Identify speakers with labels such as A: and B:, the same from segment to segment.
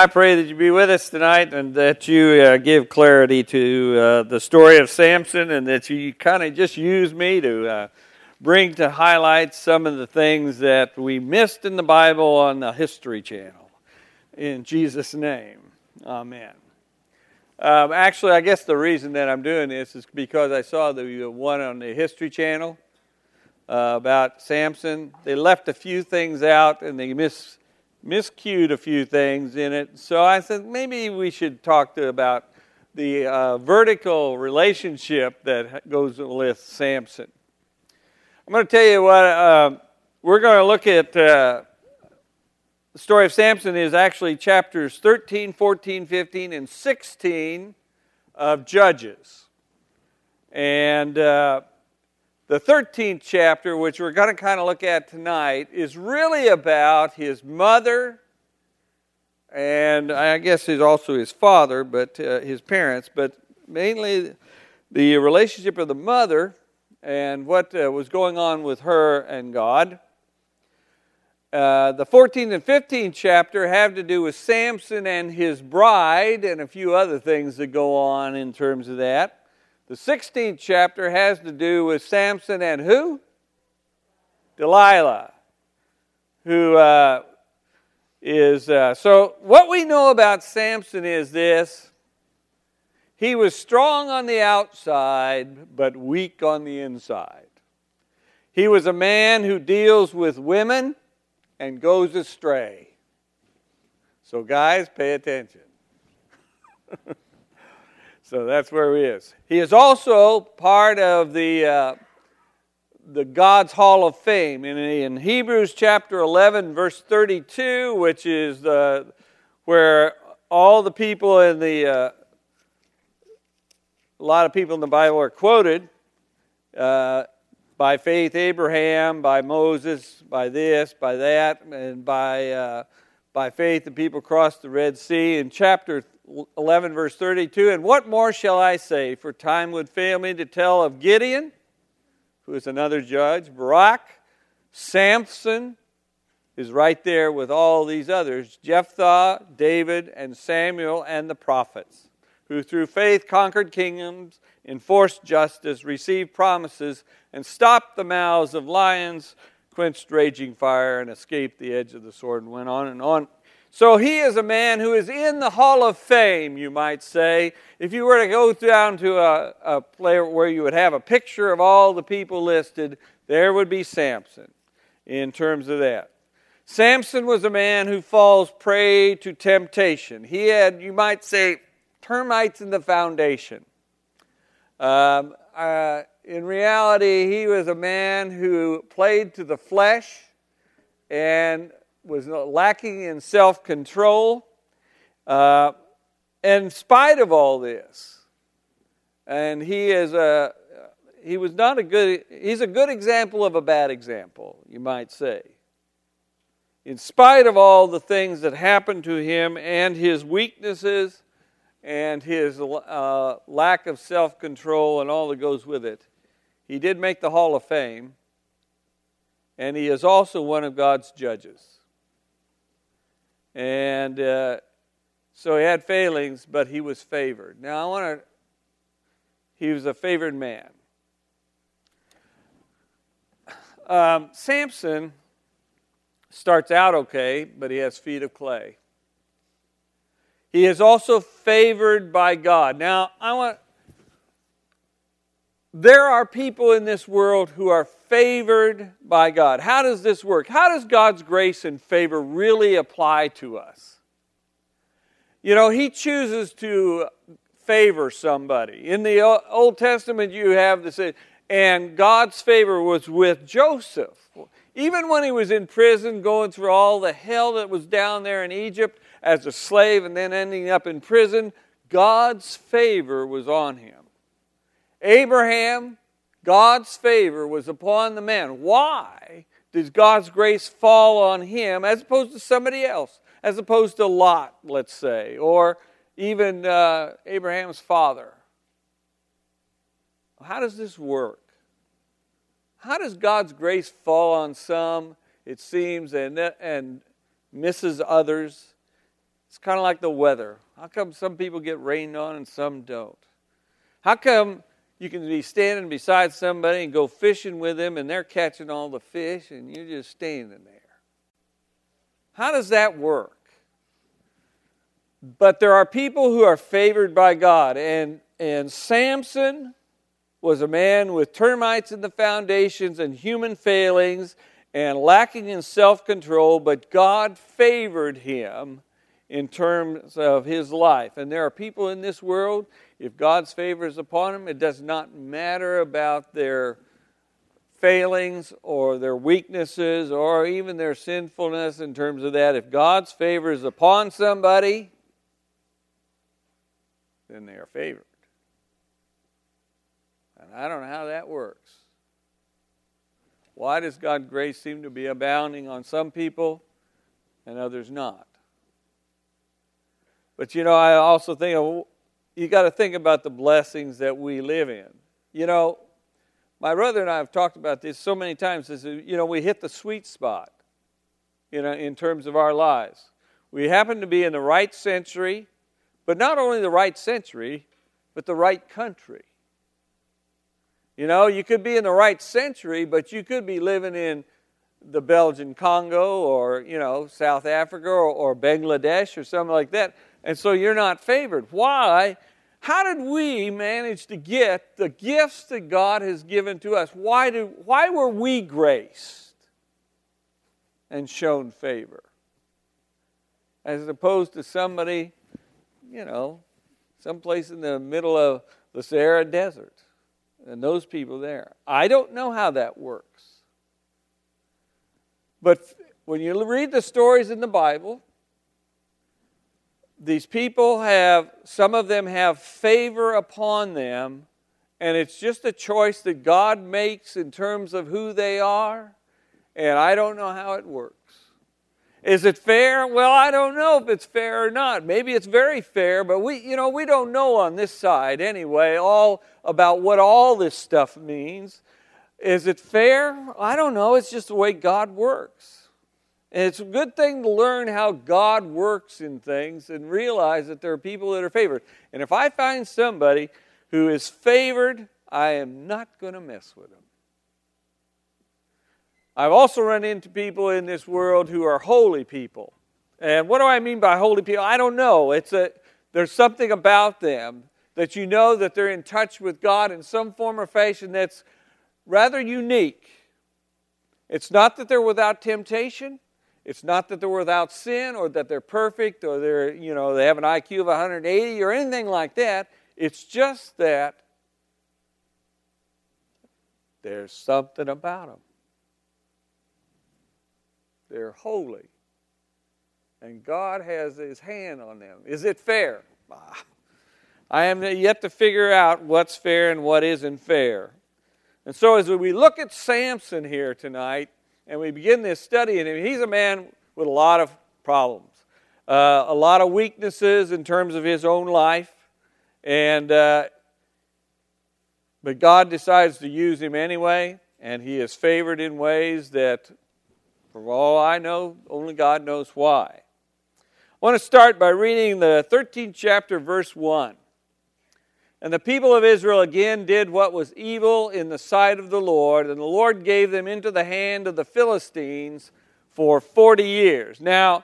A: I pray that you be with us tonight and that you give clarity to the story of Samson, and that you kind of just use me to bring to highlight some of the things that we missed in the Bible on the History Channel. In Jesus' name, amen. Actually, I guess the reason that I'm doing this is because I saw the one on the History Channel about Samson. They left a few things out and they miscued a few things in it. So I said maybe we should talk about the vertical relationship that goes with Samson. I'm going to tell you what, we're going to look at the story of Samson is actually chapters 13, 14, 15, and 16 of Judges. And the 13th chapter, which we're going to kind of look at tonight, is really about his mother, and I guess he's also his father, but his parents, but mainly the relationship of the mother and what was going on with her and God. The 14th and 15th chapter have to do with Samson and his bride and a few other things that go on in terms of that. The 16th chapter has to do with Samson and who? Delilah, who is... So what we know about Samson is this. He was strong on the outside, but weak on the inside. He was a man who deals with women and goes astray. So guys, pay attention. So that's where he is. He is also part of the God's Hall of Fame. In Hebrews chapter 11, verse 32, which is where all the people in a lot of people in the Bible are quoted, by faith Abraham, by Moses, by this, by that, and by faith the people crossed the Red Sea. In chapter 11, verse 32, and what more shall I say? For time would fail me to tell of Gideon, who is another judge, Barak, Samson is right there with all these others, Jephthah, David, and Samuel, and the prophets, who through faith conquered kingdoms, enforced justice, received promises, and stopped the mouths of lions, quenched raging fire, and escaped the edge of the sword, and went on and on. So he is a man who is in the Hall of Fame, you might say. If you were to go down to a place where you would have a picture of all the people listed, there would be Samson in terms of that. Samson was a man who falls prey to temptation. He had, you might say, termites in the foundation. In reality, he was a man who played to the flesh and was lacking in self-control. In spite of all this, and he's a good example of a bad example, you might say. In spite of all the things that happened to him and his weaknesses and his lack of self-control and all that goes with it, he did make the Hall of Fame, and he is also one of God's judges. And so he had failings, but he was favored. Now he was a favored man. Samson starts out okay, but he has feet of clay. He is also favored by God. Now, there are people in this world who are favored by God. How does this work? How does God's grace and favor really apply to us? You know, He chooses to favor somebody. In the Old Testament, you have this, and God's favor was with Joseph. Even when he was in prison, going through all the hell that was down there in Egypt as a slave and then ending up in prison, God's favor was on him. Abraham, God's favor was upon the man. Why did God's grace fall on him as opposed to somebody else? As opposed to Lot, let's say, or even Abraham's father. How does this work? How does God's grace fall on some, it seems, and misses others? It's kind of like the weather. How come some people get rained on and some don't? How come you can be standing beside somebody and go fishing with them and they're catching all the fish and you're just standing there? How does that work? But there are people who are favored by God. And Samson was a man with termites in the foundations and human failings and lacking in self-control, but God favored him in terms of his life. And there are people in this world, if God's favor is upon them, it does not matter about their failings or their weaknesses or even their sinfulness in terms of that. If God's favor is upon somebody, then they are favored. And I don't know how that works. Why does God's grace seem to be abounding on some people and others not? But I also think you got to think about the blessings that we live in. My brother and I have talked about this so many times. We hit the sweet spot, in terms of our lives. We happen to be in the right century, but not only the right century, but the right country. You could be in the right century, but you could be living in the Belgian Congo or, South Africa or Bangladesh or something like that. And so you're not favored. Why? How did we manage to get the gifts that God has given to us? Why were we graced and shown favor? As opposed to somebody, someplace in the middle of the Sahara Desert. And those people there. I don't know how that works. But when you read the stories in the Bible, these people some of them have favor upon them, and it's just a choice that God makes in terms of who they are, and I don't know how it works. Is it fair? Well, I don't know if it's fair or not. Maybe it's very fair, but we don't know on this side anyway, all about what all this stuff means. Is it fair? I don't know. It's just the way God works. And it's a good thing to learn how God works in things and realize that there are people that are favored. And if I find somebody who is favored, I am not going to mess with them. I've also run into people in this world who are holy people. And what do I mean by holy people? I don't know. There's something about them that you know that they're in touch with God in some form or fashion that's rather unique. It's not that they're without temptation. It's not that they're without sin or that they're perfect or they have an IQ of 180 or anything like that. It's just that there's something about them. They're holy. And God has His hand on them. Is it fair? I am yet to figure out what's fair and what isn't fair. And so as we look at Samson here tonight, and we begin this study, and he's a man with a lot of problems. A lot of weaknesses in terms of his own life. But God decides to use him anyway, and he is favored in ways that, for all I know, only God knows why. I want to start by reading the 13th chapter, verse 1. And the people of Israel again did what was evil in the sight of the Lord, and the Lord gave them into the hand of the Philistines for 40 years. Now,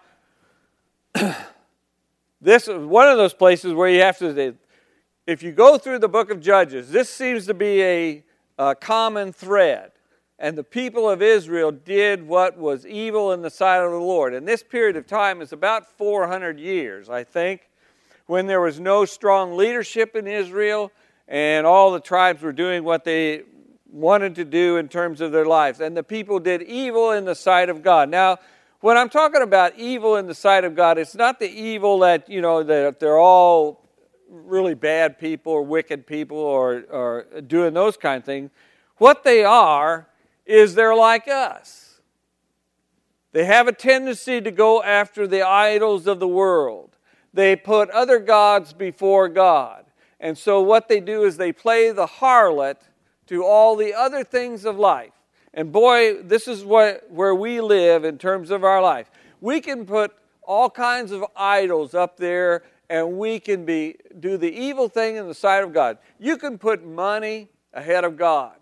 A: this is one of those places where you have to, if you go through the book of Judges, this seems to be a common thread. And the people of Israel did what was evil in the sight of the Lord. And this period of time is about 400 years, I think, when there was no strong leadership in Israel and all the tribes were doing what they wanted to do in terms of their lives. And the people did evil in the sight of God. Now, when I'm talking about evil in the sight of God, it's not the evil that, that they're all really bad people or wicked people or doing those kind of things. What they are is they're like us. They have a tendency to go after the idols of the world. They put other gods before God. And so what they do is they play the harlot to all the other things of life. And boy, this is where we live in terms of our life. We can put all kinds of idols up there, and we can do the evil thing in the sight of God. You can put money ahead of God.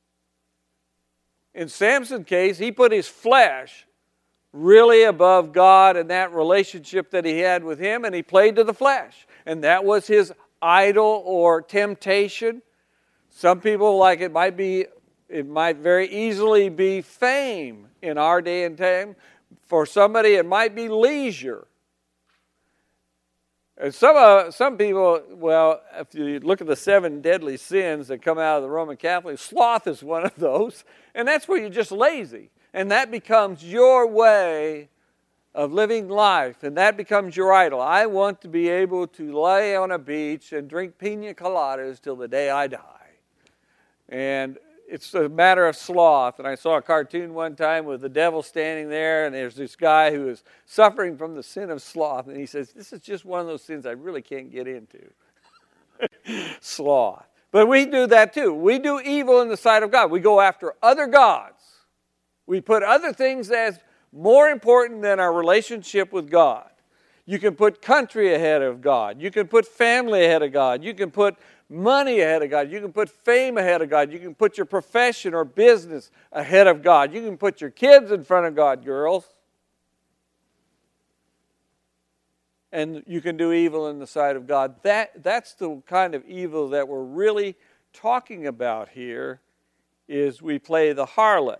A: In Samson's case, he put his flesh really above God and that relationship that he had with him, and he played to the flesh. And that was his idol or temptation. Some people, like it might very easily be fame in our day and time. For somebody, it might be leisure. And some people, well, if you look at the 7 deadly sins that come out of the Roman Catholic, sloth is one of those. And that's where you're just lazy. And that becomes your way of living life. And that becomes your idol. I want to be able to lay on a beach and drink pina coladas till the day I die. And it's a matter of sloth. And I saw a cartoon one time with the devil standing there, and there's this guy who is suffering from the sin of sloth. And he says, this is just one of those sins I really can't get into. Sloth. But we do that too. We do evil in the sight of God. We go after other gods. We put other things as more important than our relationship with God. You can put country ahead of God. You can put family ahead of God. You can put money ahead of God. You can put fame ahead of God. You can put your profession or business ahead of God. You can put your kids in front of God, girls. And you can do evil in the sight of God. That's the kind of evil that we're really talking about here, is we play the harlot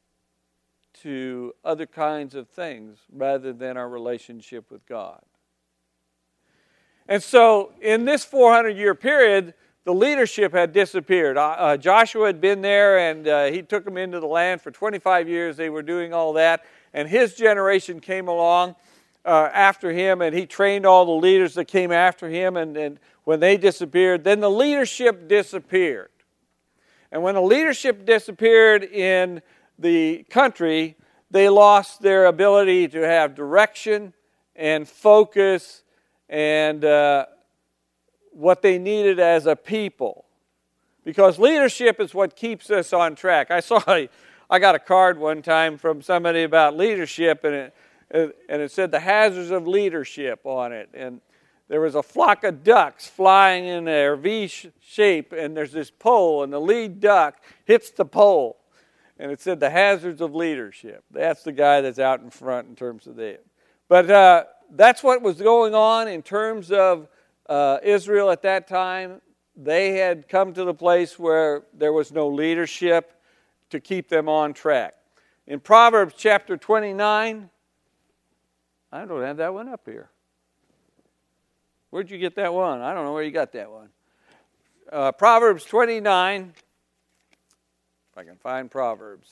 A: to other kinds of things rather than our relationship with God. And so in this 400-year period, the leadership had disappeared. Joshua had been there, and he took them into the land for 25 years. They were doing all that. And his generation came along after him, and he trained all the leaders that came after him. And when they disappeared, then the leadership disappeared. And when the leadership disappeared in the country, they lost their ability to have direction and focus and what they needed as a people. Because leadership is what keeps us on track. I got a card one time from somebody about leadership, and it said the hazards of leadership on it. And there was a flock of ducks flying in their V shape, and there's this pole, and the lead duck hits the pole. And it said the hazards of leadership. That's the guy that's out in front in terms of that. But that's what was going on in terms of Israel at that time. They had come to the place where there was no leadership to keep them on track. In Proverbs chapter 29, I don't have that one up here. Where'd you get that one? I don't know where you got that one. Proverbs 29, if I can find Proverbs.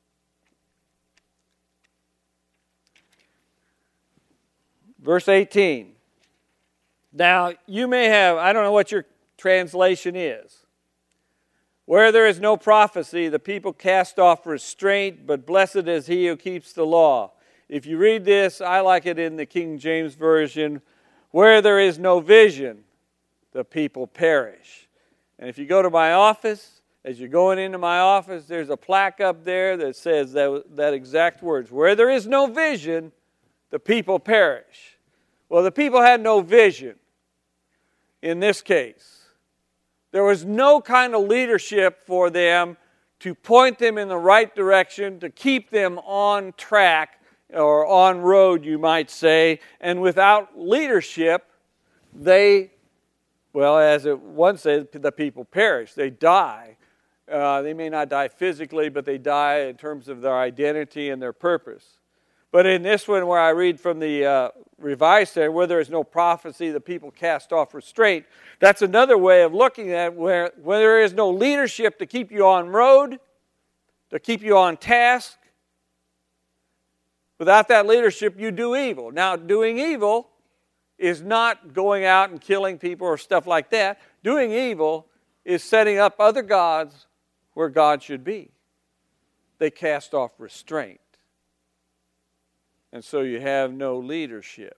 A: Verse 18. Now, you may have, I don't know what your translation is. Where there is no prophecy, the people cast off restraint, but blessed is he who keeps the law. If you read this, I like it in the King James Version. Where there is no vision, the people perish. And if you go to my office, as you're going into my office, there's a plaque up there that says that exact words. Where there is no vision, the people perish. Well, the people had no vision in this case. There was no kind of leadership for them to point them in the right direction, to keep them on track or on road, you might say. And without leadership, as it once said, the people perish. They die. They may not die physically, but they die in terms of their identity and their purpose. But in this one where I read from the Revised Standard, where there is no prophecy, the people cast off restraint, that's another way of looking at where there is no leadership to keep you on road, to keep you on task. Without that leadership, you do evil. Now, doing evil is not going out and killing people or stuff like that. Doing evil is setting up other gods where God should be. They cast off restraint. And so you have no leadership.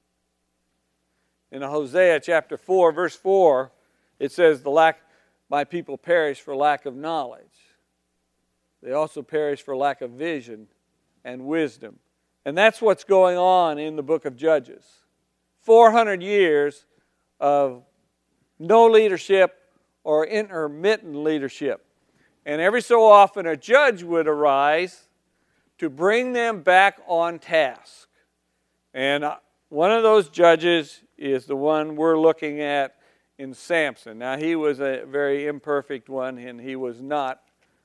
A: In Hosea chapter 4, verse 4, it says, my people perish for lack of knowledge. They also perish for lack of vision and wisdom. And that's what's going on in the book of Judges. 400 years of no leadership or intermittent leadership. And every so often a judge would arise to bring them back on task. And one of those judges is the one we're looking at in Samson. Now, he was a very imperfect one, and he was not.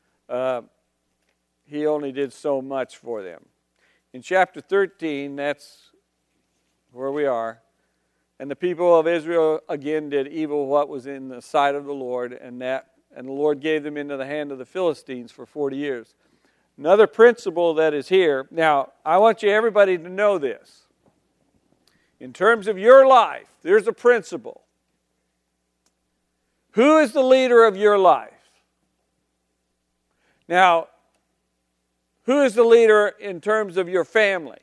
A: He only did so much for them. In chapter 13, that's where we are. And the people of Israel again did evil what was in the sight of the Lord, and the Lord gave them into the hand of the Philistines for 40 years. Another principle that is here. Now, I want everybody to know this. In terms of your life, there's a principle. Who is the leader of your life? Now, who is the leader in terms of your family?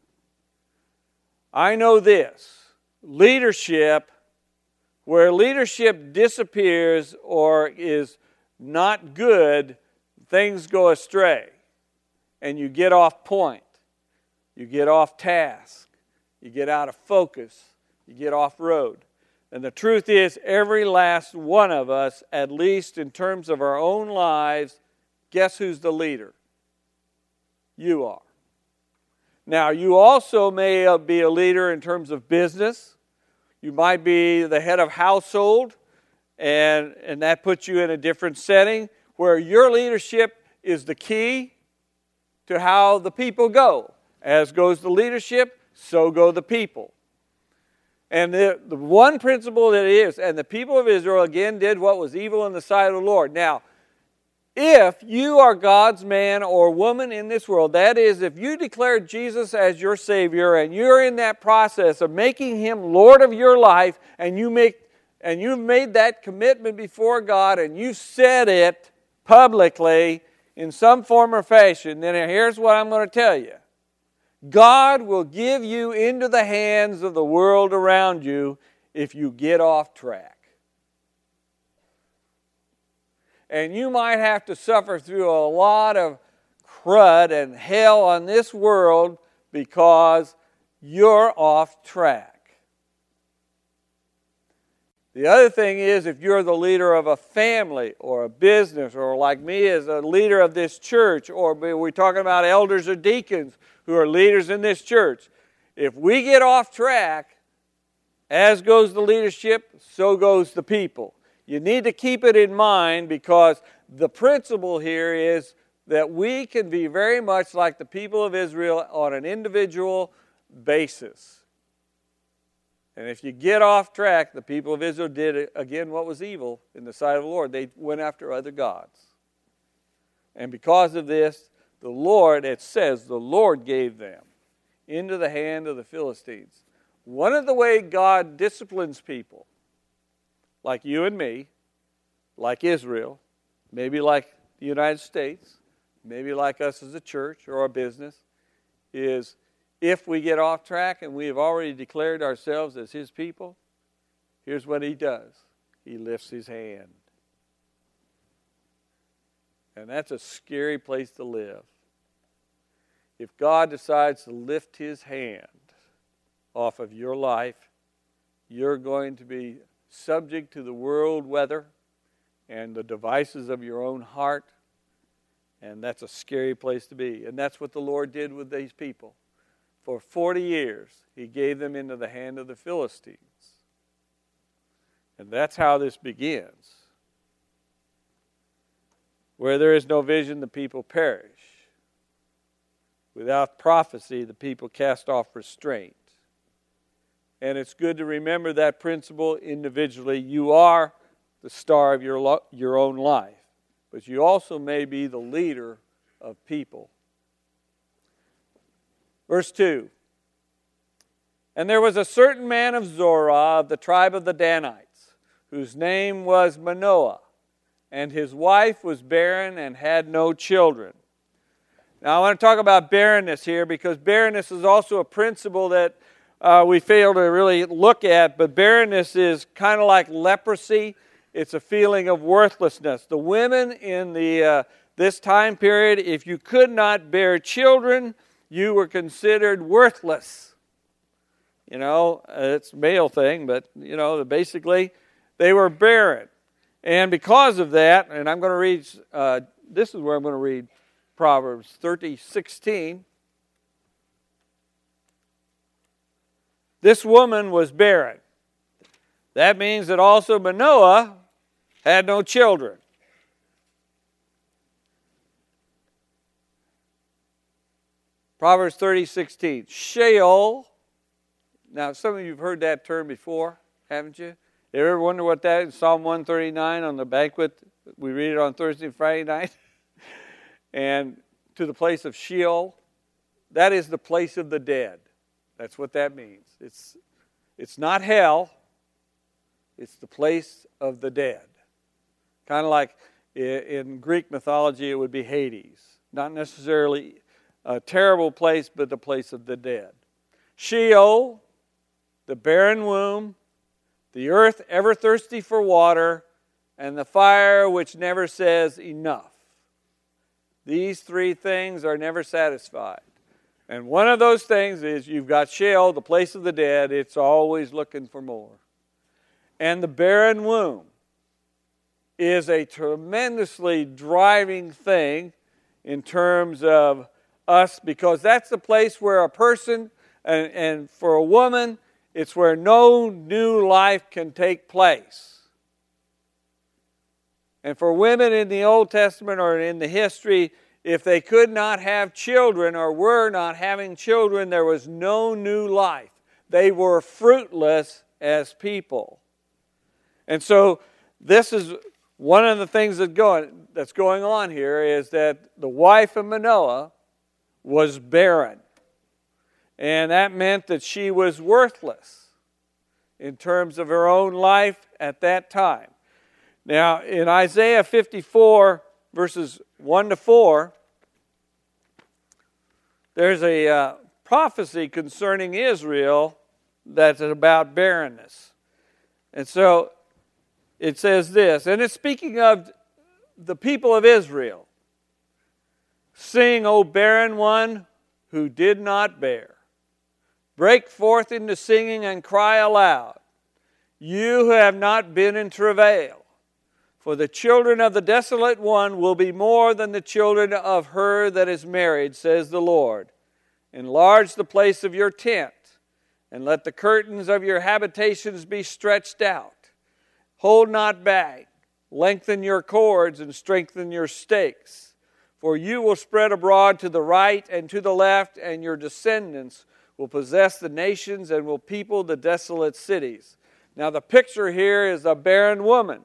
A: I know this. Leadership, where leadership disappears or is not good, things go astray. And you get off point. You get off task. You get out of focus. You get off road. And the truth is, every last one of us, at least in terms of our own lives, guess who's the leader? You are. Now, you also may be a leader in terms of business. You might be the head of household, and that puts you in a different setting where your leadership is the key to how the people go. As goes the leadership, so go the people. And the one principle that is, and the people of Israel again did what was evil in the sight of the Lord. Now, if you are God's man or woman in this world, that is, if you declare Jesus as your Savior and you're in that process of making Him Lord of your life, and you've made that commitment before God and you said it publicly in some form or fashion, then here's what I'm going to tell you. God will give you into the hands of the world around you if you get off track. And you might have to suffer through a lot of crud and hell on this world because you're off track. The other thing is, if you're the leader of a family or a business, or like me as a leader of this church, or we're talking about elders or deacons who are leaders in this church, if we get off track, as goes the leadership, so goes the people. You need to keep it in mind, because the principle here is that we can be very much like the people of Israel on an individual basis. And if you get off track, the people of Israel did, again, what was evil in the sight of the Lord. They went after other gods. And because of this, the Lord, it says, the Lord gave them into the hand of the Philistines. One of the ways God disciplines people, like you and me, like Israel, maybe like the United States, maybe like us as a church or a business, is if we get off track and we have already declared ourselves as His people, here's what He does. He lifts His hand. And that's a scary place to live. If God decides to lift His hand off of your life, you're going to be subject to the world weather and the devices of your own heart, and that's a scary place to be. And that's what the Lord did with these people. For 40 years, He gave them into the hand of the Philistines. And that's how this begins. Where there is no vision, the people perish. Without prophecy, the people cast off restraint. And it's good to remember that principle individually. You are the star of your own life, but you also may be the leader of people. Verse 2. And there was a certain man of Zorah of the tribe of the Danites, whose name was Manoah, and his wife was barren and had no children. Now I want to talk about barrenness here, because barrenness is also a principle that we fail to really look at, but barrenness is kind of like leprosy. It's a feeling of worthlessness. The women in this time period, if you could not bear children, you were considered worthless. It's a male thing, but, basically they were barren. And because of that, and I'm going to read, this is where I'm going to read Proverbs 30:16. This woman was barren. That means that also Manoah had no children. Proverbs 30:16. Sheol. Now, some of you have heard that term before, haven't you? You ever wonder what that is? Psalm 139 on the banquet. We read it on Thursday and Friday night. And to the place of Sheol. That is the place of the dead. That's what that means. It's not hell. It's the place of the dead. Kind of like in Greek mythology, it would be Hades. Not necessarily a terrible place, but the place of the dead. Sheol, the barren womb, the earth ever thirsty for water, and the fire which never says enough. These three things are never satisfied. And one of those things is you've got Sheol, the place of the dead. It's always looking for more. And the barren womb is a tremendously driving thing in terms of us, because that's the place where a person, and for a woman, it's where no new life can take place. And for women in the Old Testament or in the history, if they could not have children or were not having children, there was no new life. They were fruitless as people. And so this is one of the things that's going on here, is that the wife of Manoah was barren. And that meant that she was worthless in terms of her own life at that time. Now, in Isaiah 54, verses 1 to 4, there's a prophecy concerning Israel that's about barrenness. And so it says this, and it's speaking of the people of Israel. Sing, O barren one who did not bear. Break forth into singing and cry aloud, you who have not been in travail. For the children of the desolate one will be more than the children of her that is married, says the Lord. Enlarge the place of your tent, and let the curtains of your habitations be stretched out. Hold not back, lengthen your cords, and strengthen your stakes. For you will spread abroad to the right and to the left, and your descendants will possess the nations and will people the desolate cities. Now the picture here is a barren woman.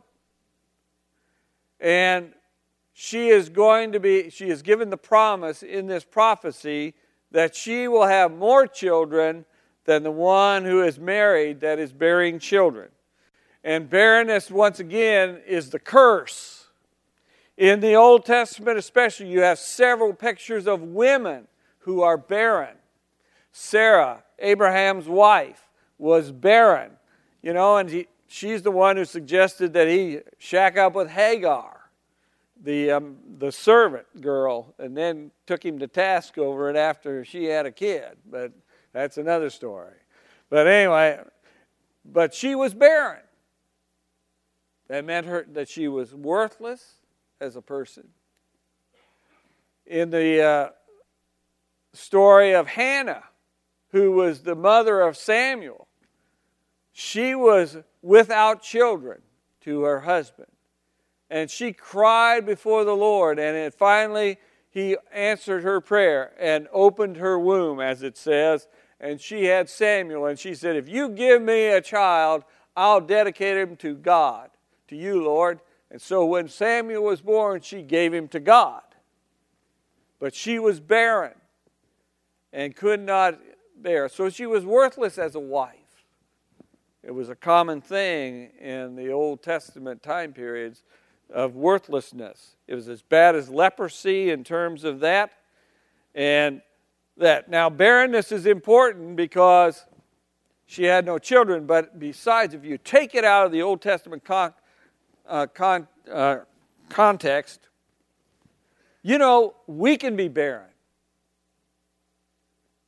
A: And she is given the promise in this prophecy that she will have more children than the one who is married that is bearing children. And barrenness, once again, is the curse. In the Old Testament especially, you have several pictures of women who are barren. Sarah, Abraham's wife, was barren. And she's the one who suggested that he shack up with Hagar, the servant girl, and then took him to task over it after she had a kid. But that's another story. But anyway, but she was barren. That meant that she was worthless as a person. In the story of Hannah, who was the mother of Samuel, she was without children to her husband. And she cried before the Lord, and finally he answered her prayer and opened her womb, as it says, and she had Samuel. And she said, if you give me a child, I'll dedicate him to God, to you, Lord. And so when Samuel was born, she gave him to God. But she was barren and could not bear. So she was worthless as a wife. It was a common thing in the Old Testament time periods of worthlessness. It was as bad as leprosy in terms of that. And that. Now, barrenness is important because she had no children. But besides, if you take it out of the Old Testament context, we can be barren.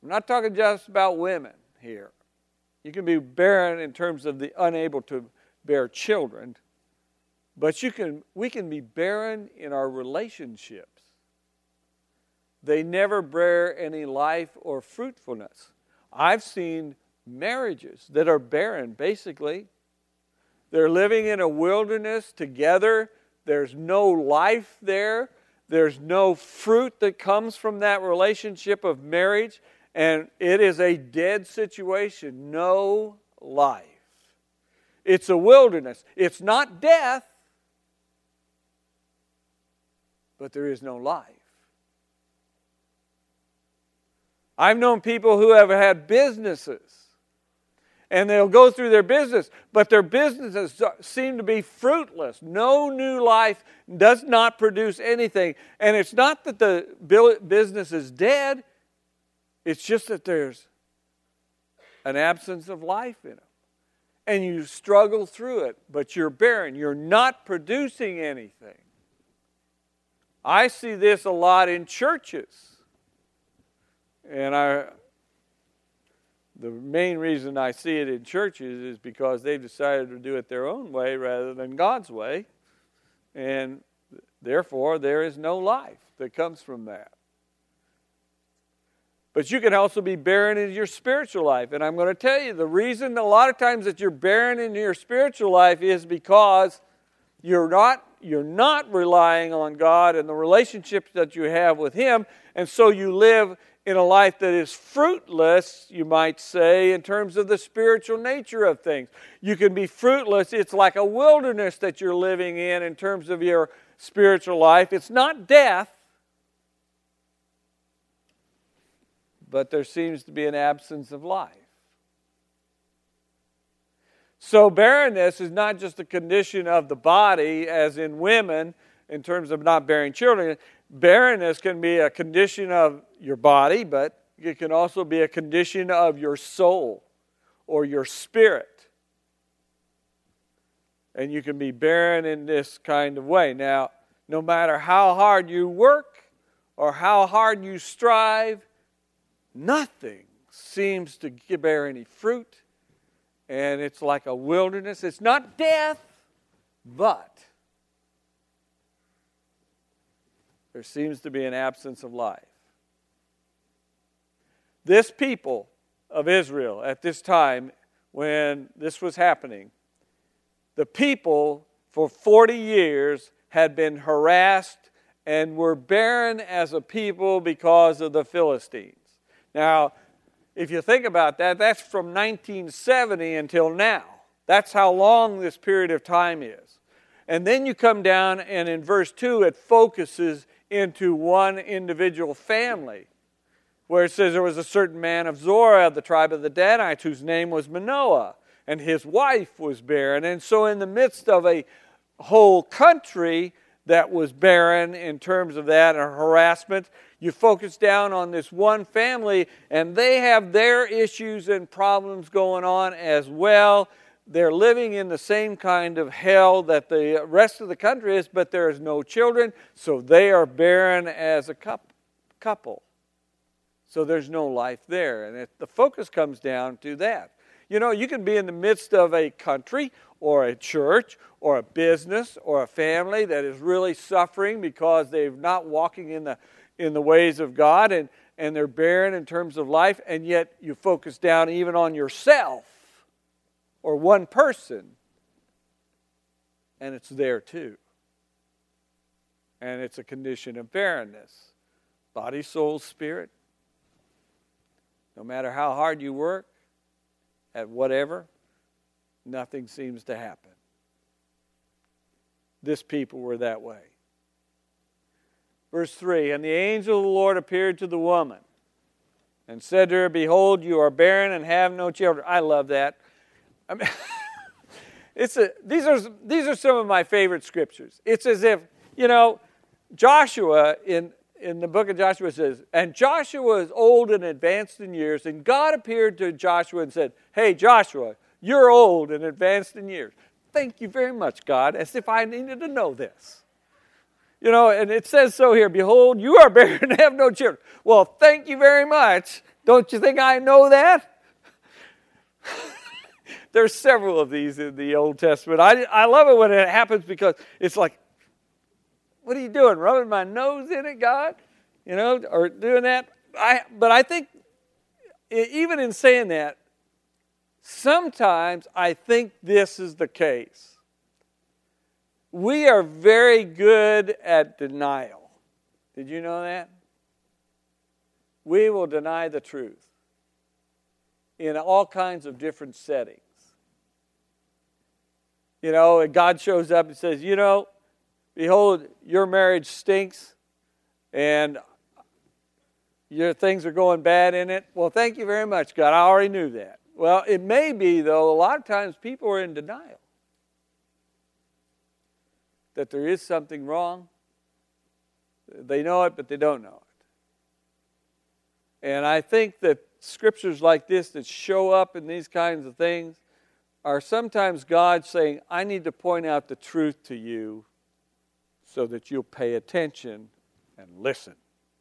B: I'm not talking just about women here. You can be barren in terms of the unable to bear children, but we can be barren in our relationships. They never bear any life or fruitfulness. I've seen marriages that are barren, basically. They're living in a wilderness together. There's no life there. There's no fruit that comes from that relationship of marriage. And it is a dead situation. No life. It's a wilderness. It's not death, but there is no life. I've known people who have had businesses, and they'll go through their business, but their businesses seem to be fruitless. No new life, does not produce anything. And it's not that the business is dead, it's just that there's an absence of life in it. And you struggle through it, but you're barren. You're not producing anything. I see this a lot in churches. And the main reason I see it in churches is because they've decided to do it their own way rather than God's way. And therefore, there is no life that comes from that. But you can also be barren in your spiritual life. And I'm going to tell you, the reason a lot of times that you're barren in your spiritual life is because you're not relying on God and the relationships that you have with Him. And so you live in a life that is fruitless, you might say, in terms of the spiritual nature of things. You can be fruitless. It's like a wilderness that you're living in terms of your spiritual life. It's not death, but there seems to be an absence of life. So barrenness is not just a condition of the body, as in women, in terms of not bearing children. Barrenness can be a condition of your body, but it can also be a condition of your soul or your spirit. And you can be barren in this kind of way. Now, no matter how hard you work or how hard you strive, nothing seems to bear any fruit. And it's like a wilderness. It's not death, but there seems to be an absence of life. This people of Israel at this time, when this was happening, the people for 40 years had been harassed and were barren as a people because of the Philistines. Now, if you think about that, that's from 1970 until now. That's how long this period of time is. And then you come down, and in verse 2, it focuses into one individual family, where it says there was a certain man of Zorah, the tribe of the Danites, whose name was Manoah, and his wife was barren. And so in the midst of a whole country that was barren in terms of that, and harassment, you focus down on this one family, and they have their issues and problems going on as well. They're living in the same kind of hell that the rest of the country is, but there is no children, so they are barren as a couple. So there's no life there, and the focus comes down to that. You know, you can be in the midst of a country or a church or a business or a family that is really suffering because they're not walking in the ways of God, and they're barren in terms of life, and yet you focus down even on yourself or one person, and it's there too. And it's a condition of barrenness. Body, soul, spirit. No matter how hard you work at whatever, nothing seems to happen. This people were that way. Verse 3, and the angel of the Lord appeared to the woman and said to her, behold, you are barren and have no children. I love that. I mean, these are some of my favorite scriptures. It's as if, you know, Joshua in the book of Joshua says, and Joshua is old and advanced in years, and God appeared to Joshua and said, hey, Joshua, you're old and advanced in years. Thank you very much, God, as if I needed to know this. You know, and it says so here, behold, you are barren and have no children. Well, thank you very much. Don't you think I know that? There's several of these in the Old Testament. I love it when it happens because it's like, what are you doing, rubbing my nose in it, God? You know, or doing that? But I think, even in saying that, sometimes I think this is the case. We are very good at denial. Did you know that? We will deny the truth in all kinds of different settings. You know, and God shows up and says, you know, behold, your marriage stinks and your things are going bad in it. Well, thank you very much, God. I already knew that. Well, it may be, though, a lot of times people are in denial that there is something wrong. They know it, but they don't know it. And I think that scriptures like this that show up in these kinds of things are sometimes God saying, I need to point out the truth to you so that you'll pay attention and listen.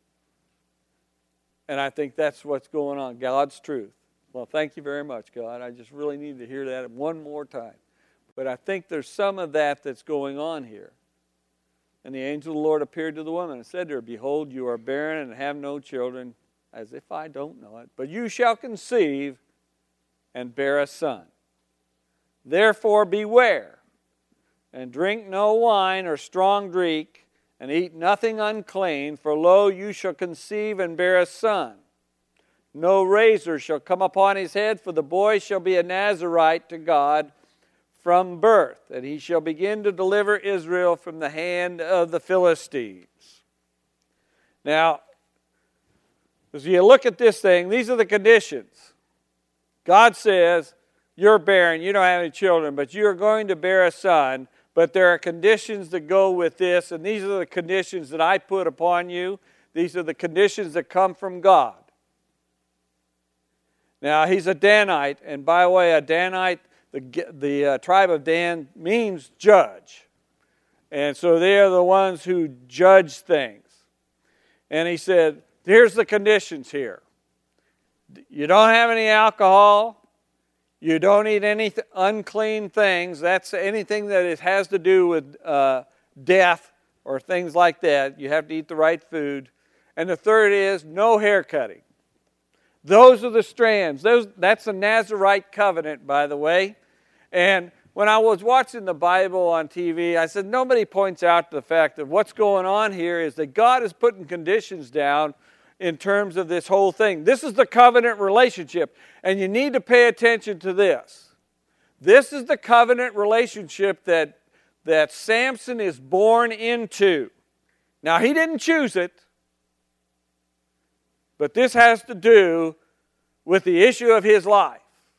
B: And I think that's what's going on, God's truth. Well, thank you very much, God. I just really need to hear that one more time. But I think there's some of that that's going on here. And the angel of the Lord appeared to the woman and said to her, behold, you are barren and have no children, as if I don't know it. But you shall conceive and bear a son. Therefore beware, and drink no wine or strong drink, and eat nothing unclean, for lo, you shall conceive and bear a son. No razor shall come upon his head, for the boy shall be a Nazarite to God from birth, and he shall begin to deliver Israel from the hand of the Philistines. Now, as you look at this thing, these are the conditions. God says, you're barren, you don't have any children, but you are going to bear a son, but there are conditions that go with this, and these are the conditions that I put upon you. These are the conditions that come from God. Now, he's a Danite, and by the way, a Danite, the tribe of Dan means judge. And so they are the ones who judge things. And he said, here's the conditions here. You don't have any alcohol. You don't eat any unclean things. That's anything that has to do with death or things like that. You have to eat the right food. And the third is no hair cutting. Those are the strands. That's a Nazarite covenant, by the way. And when I was watching the Bible on TV, I said, nobody points out the fact that what's going on here is that God is putting conditions down in terms of this whole thing. This is the covenant relationship, and you need to pay attention to this. This is the covenant relationship that Samson is born into. Now, he didn't choose it, but this has to do with the issue of his life.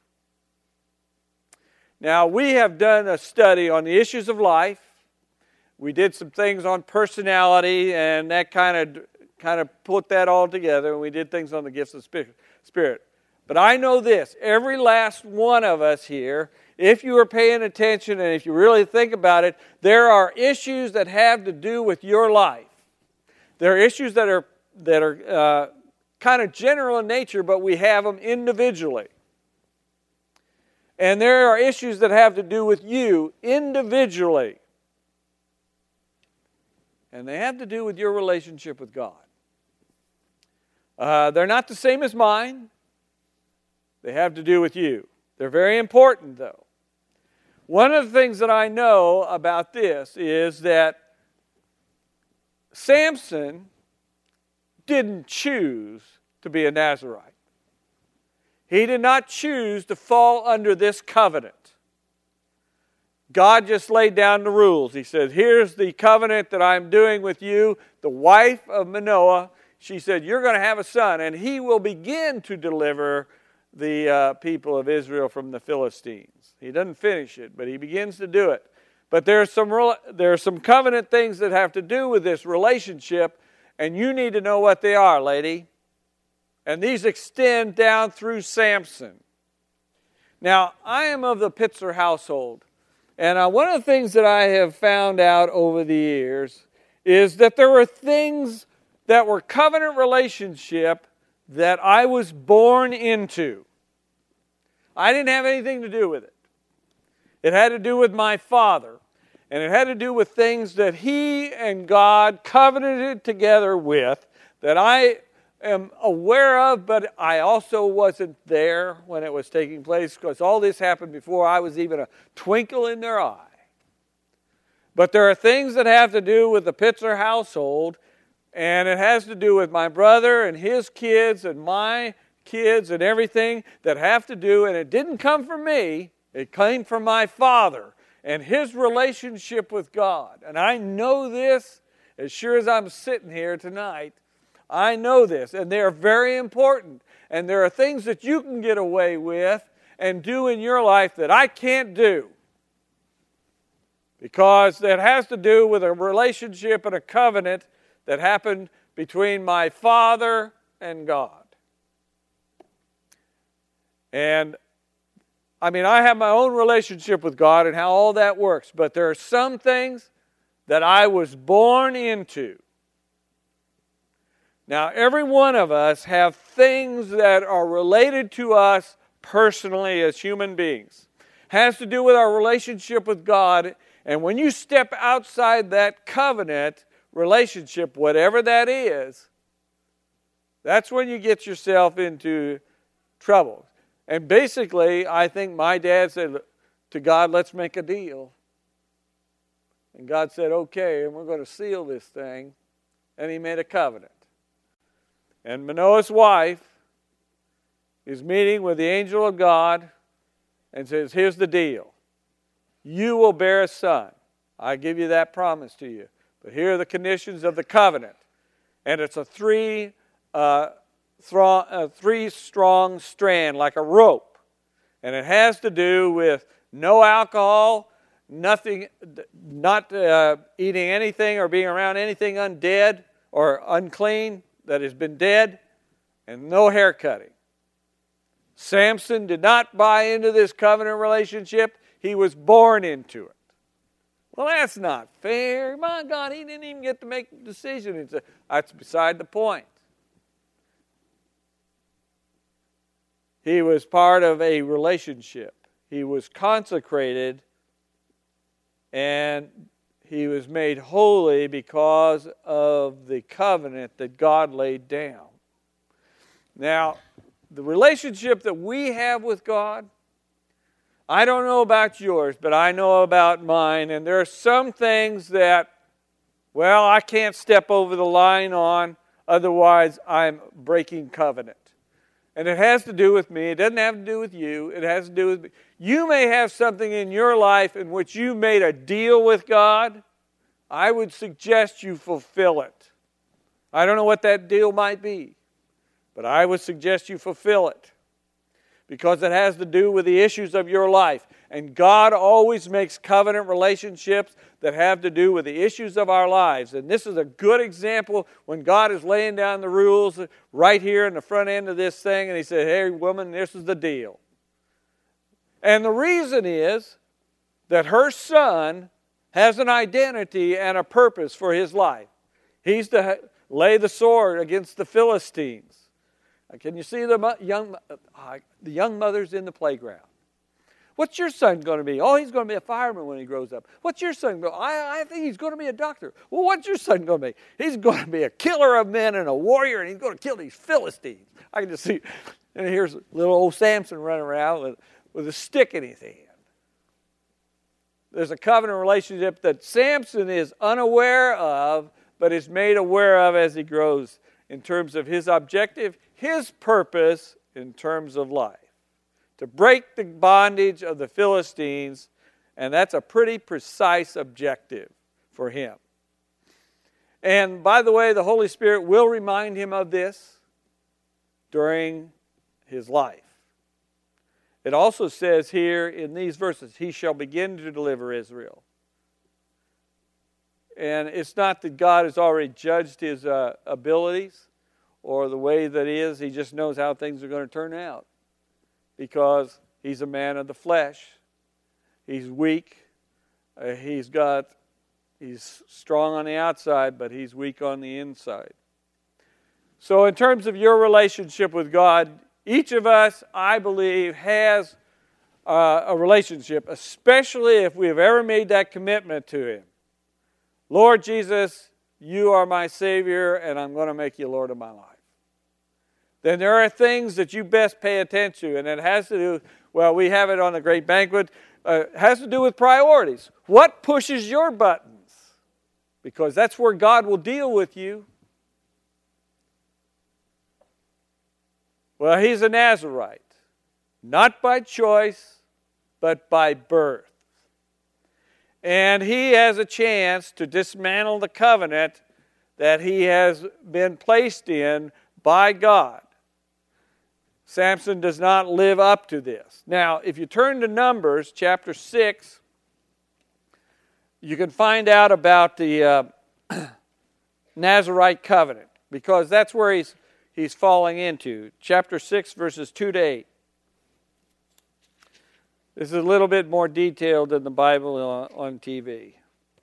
B: Now, we have done a study on the issues of life. We did some things on personality, and that kind of put that all together, and we did things on the gifts of Spirit. But I know this, every last one of us here, if you are paying attention and if you really think about it, there are issues that have to do with your life. There are issues that are kind of general in nature, but we have them individually. And there are issues that have to do with you individually. And they have to do with your relationship with God. They're not the same as mine. They have to do with you. They're very important, though. One of the things that I know about this is that Samson didn't choose to be a Nazarite. He did not choose to fall under this covenant. God just laid down the rules. He said, here's the covenant that I'm doing with you, the wife of Manoah. She said, you're going to have a son, and he will begin to deliver the people of Israel from the Philistines. He doesn't finish it, but he begins to do it. But there are some covenant things that have to do with this relationship, and you need to know what they are, lady. And these extend down through Samson. Now, I am of the Pitzer household. And one of the things that I have found out over the years is that there were things that were covenant relationship that I was born into. I didn't have anything to do with it. It had to do with my Father. And it had to do with things that He and God covenanted together with that I am aware of, but I also wasn't there when it was taking place because all this happened before I was even a twinkle in their eye. But there are things that have to do with the Pitzer household, and it has to do with my brother and his kids and my kids and everything that have to do, and it didn't come from me, it came from my Father and His relationship with God. And I know this as sure as I'm sitting here tonight. I know this, and they are very important. And there are things that you can get away with and do in your life that I can't do. Because that has to do with a relationship and a covenant that happened between my Father and God. And I have my own relationship with God and how all that works, but there are some things that I was born into. Now, every one of us have things that are related to us personally as human beings. Has to do with our relationship with God, and when you step outside that covenant relationship, whatever that is, that's when you get yourself into trouble. And basically, I think my dad said to God, let's make a deal. And God said, okay, and we're going to seal this thing. And He made a covenant. And Manoah's wife is meeting with the angel of God and says, here's the deal. You will bear a son. I give you that promise to you. But here are the conditions of the covenant. And it's a three-strong strand, like a rope. And it has to do with no alcohol, nothing, not eating anything or being around anything undead or unclean that has been dead, and no hair cutting. Samson did not buy into this covenant relationship. He was born into it. Well, that's not fair. My God, he didn't even get to make the decision. That's beside the point. He was part of a relationship. He was consecrated, and he was made holy because of the covenant that God laid down. Now, the relationship that we have with God, I don't know about yours, but I know about mine, and there are some things that, well, I can't step over the line on, otherwise I'm breaking covenant. And it has to do with me. It doesn't have to do with you. It has to do with me. You may have something in your life in which you made a deal with God. I would suggest you fulfill it. I don't know what that deal might be, but I would suggest you fulfill it because it has to do with the issues of your life. And God always makes covenant relationships that have to do with the issues of our lives. And this is a good example when God is laying down the rules right here in the front end of this thing. And He said, hey, woman, this is the deal. And the reason is that her son has an identity and a purpose for his life. He's to lay the sword against the Philistines. Can you see the young mothers in the playground? What's your son going to be? Oh, he's going to be a fireman when he grows up. What's your son going to be? I think he's going to be a doctor. Well, what's your son going to be? He's going to be a killer of men and a warrior, and he's going to kill these Philistines. I can just see, and here's little old Samson running around with a stick in his hand. There's a covenant relationship that Samson is unaware of, but is made aware of as he grows in terms of his objective, his purpose in terms of life. To break the bondage of the Philistines, and that's a pretty precise objective for him. And by the way, the Holy Spirit will remind him of this during his life. It also says here in these verses, He shall begin to deliver Israel. And it's not that God has already judged his abilities or the way that he is. He just knows how things are going to turn out. Because he's a man of the flesh. He's weak. He's He's strong on the outside, but he's weak on the inside. So in terms of your relationship with God, each of us, I believe, has a relationship, especially if we have ever made that commitment to Him. Lord Jesus, you are my Savior, and I'm going to make you Lord of my life. Then there are things that you best pay attention to, and it has to do, well, we have it on the Great Banquet, it has to do with priorities. What pushes your buttons? Because that's where God will deal with you. Well, he's a Nazirite, not by choice, but by birth. And he has a chance to dismantle the covenant that he has been placed in by God. Samson does not live up to this. Now, if you turn to Numbers chapter 6, you can find out about the Nazirite covenant, because that's where he's falling into. Chapter 6, verses 2 to 8. This is a little bit more detailed than the Bible on TV.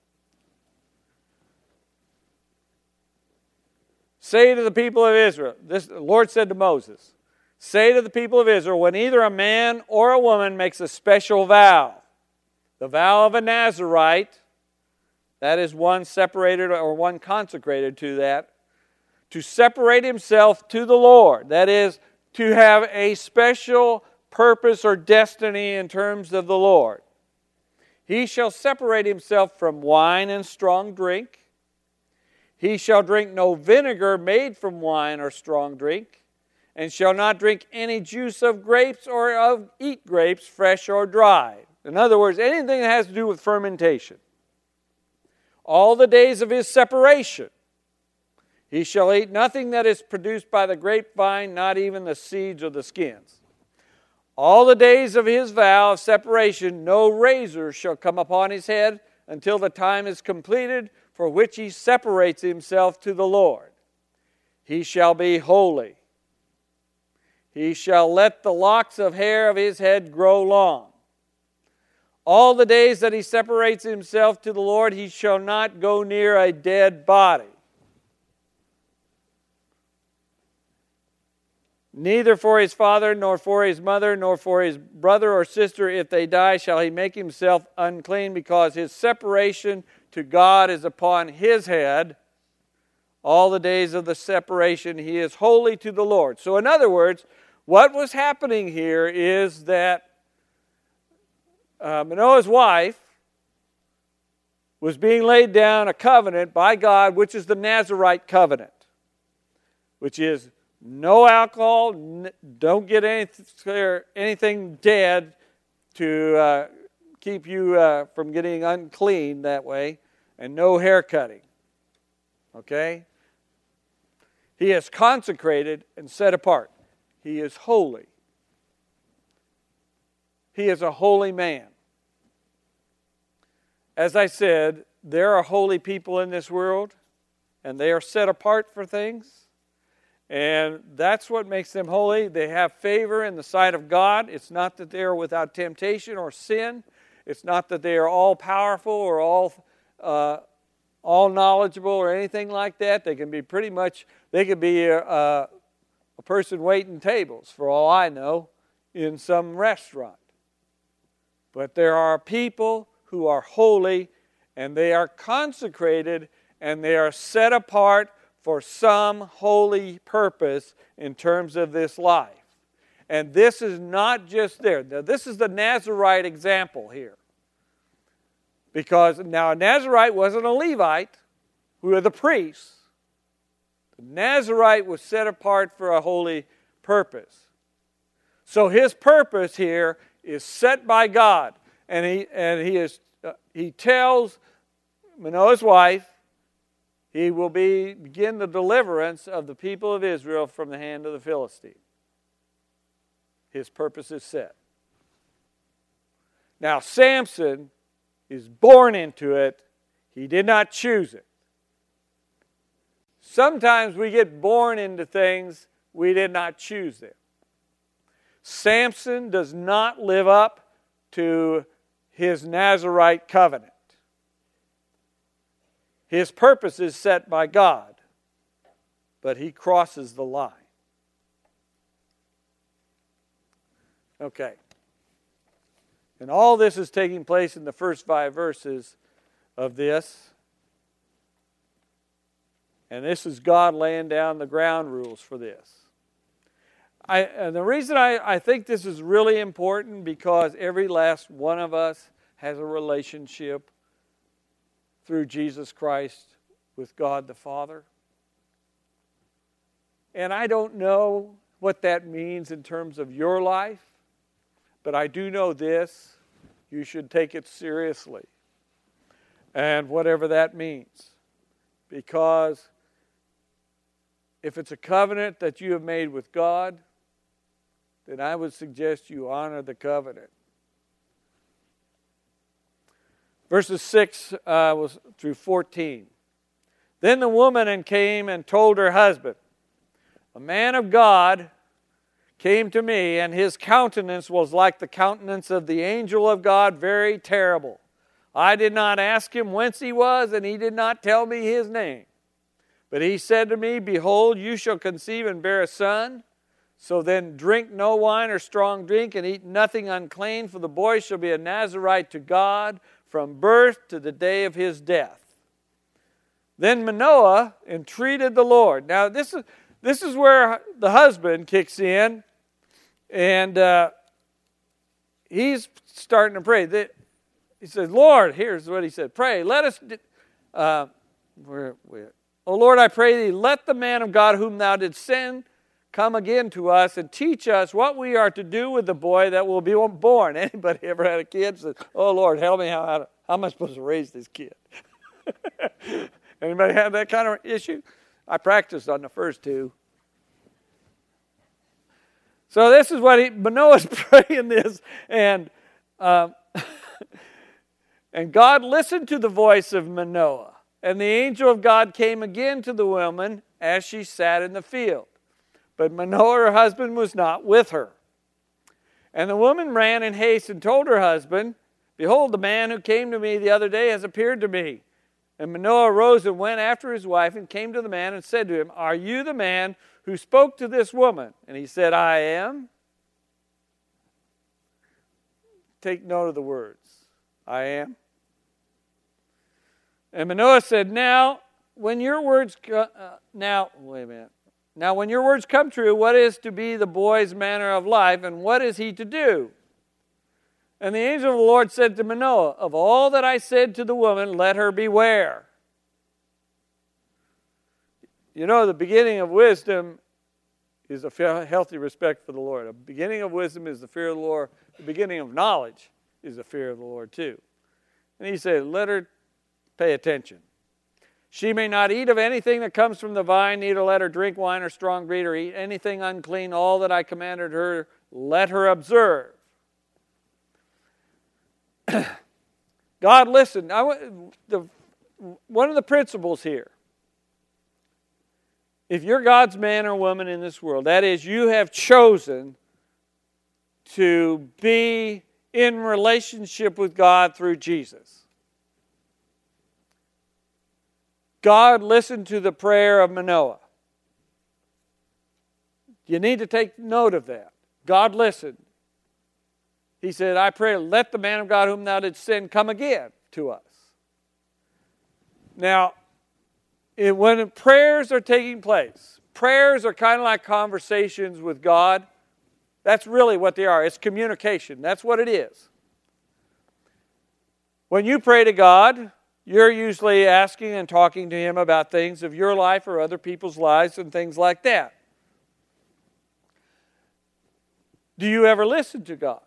B: Say to the people of Israel, the Lord said to Moses, say to the people of Israel, when either a man or a woman makes a special vow, the vow of a Nazirite, that is one separated or one consecrated to that, to separate himself to the Lord, that is, to have a special purpose or destiny in terms of the Lord. He shall separate himself from wine and strong drink. He shall drink no vinegar made from wine or strong drink, and shall not drink any juice of grapes or eat grapes, fresh or dry. In other words, anything that has to do with fermentation. All the days of his separation, he shall eat nothing that is produced by the grapevine, not even the seeds or the skins. All the days of his vow of separation, no razor shall come upon his head until the time is completed for which he separates himself to the Lord. He shall be holy. He shall let the locks of hair of his head grow long. All the days that he separates himself to the Lord, he shall not go near a dead body. Neither for his father, nor for his mother, nor for his brother or sister, if they die, shall he make himself unclean, because his separation to God is upon his head. All the days of the separation, he is holy to the Lord. So in other words, what was happening here is that Manoah's wife was being laid down a covenant by God, which is the Nazirite covenant, which is no alcohol, don't get anything dead to keep you from getting unclean that way, and no hair cutting. Okay? He is consecrated and set apart. He is holy. He is a holy man. As I said, there are holy people in this world, and they are set apart for things. And that's what makes them holy. They have favor in the sight of God. It's not that they are without temptation or sin. It's not that they are all powerful or all knowledgeable or anything like that. They can be a person waiting tables, for all I know, in some restaurant. But there are people who are holy, and they are consecrated, and they are set apart for some holy purpose in terms of this life. And this is not just there. Now, this is the Nazirite example here. Because now a Nazirite wasn't a Levite, who were the priests. The Nazirite was set apart for a holy purpose. So his purpose here is set by God. And he tells Manoah's wife, he will begin the deliverance of the people of Israel from the hand of the Philistine. His purpose is set. Now, Samson is born into it. He did not choose it. Sometimes we get born into things, we did not choose them. Samson does not live up to his Nazirite covenant. His purpose is set by God, but he crosses the line. Okay. And all this is taking place in the first 5 verses of this. And this is God laying down the ground rules for this. And the reason I think this is really important, because every last one of us has a relationship through Jesus Christ with God the Father. And I don't know what that means in terms of your life, but I do know this: you should take it seriously. And whatever that means. Because if it's a covenant that you have made with God, then I would suggest you honor the covenant. Verses 6 through 14. Then the woman came and told her husband, "A man of God came to me, and his countenance was like the countenance of the angel of God, very terrible. I did not ask him whence he was, and he did not tell me his name. But he said to me, Behold, you shall conceive and bear a son. So then drink no wine or strong drink, and eat nothing unclean, for the boy shall be a Nazarite to God from birth to the day of his death." Then Manoah entreated the Lord. Now this is where the husband kicks in, and he's starting to pray. He says, "Lord," here's what he said, "Pray, let us, O Lord, I pray thee, let the man of God whom thou didst send come again to us and teach us what we are to do with the boy that will be born." Anybody ever had a kid says, "Oh Lord, help me, how am I supposed to raise this kid?" Anybody have that kind of issue? I practiced on the first 2. So this is what Manoah's praying this, and and God listened to the voice of Manoah. And the angel of God came again to the woman as she sat in the field. But Manoah, her husband, was not with her. And the woman ran in haste and told her husband, "Behold, the man who came to me the other day has appeared to me." And Manoah arose and went after his wife and came to the man and said to him, "Are you the man who spoke to this woman?" And he said, "I am." Take note of the words. I am. And Manoah said, Now, when your words come true, what is to be the boy's manner of life, and what is he to do? And the angel of the Lord said to Manoah, "Of all that I said to the woman, let her beware." You know, the beginning of wisdom is a healthy respect for the Lord. The beginning of wisdom is the fear of the Lord. The beginning of knowledge is the fear of the Lord too. And he said, let her pay attention. "She may not eat of anything that comes from the vine, neither let her drink wine or strong drink or eat anything unclean. All that I commanded her, let her observe." God listened. One of the principles here, if you're God's man or woman in this world, that is, you have chosen to be in relationship with God through Jesus. God listened to the prayer of Manoah. You need to take note of that. God listened. He said, "I pray, let the man of God whom thou didst send come again to us." Now, when prayers are taking place, prayers are kind of like conversations with God. That's really what they are. It's communication. That's what it is. When you pray to God, you're usually asking and talking to Him about things of your life or other people's lives and things like that. Do you ever listen to God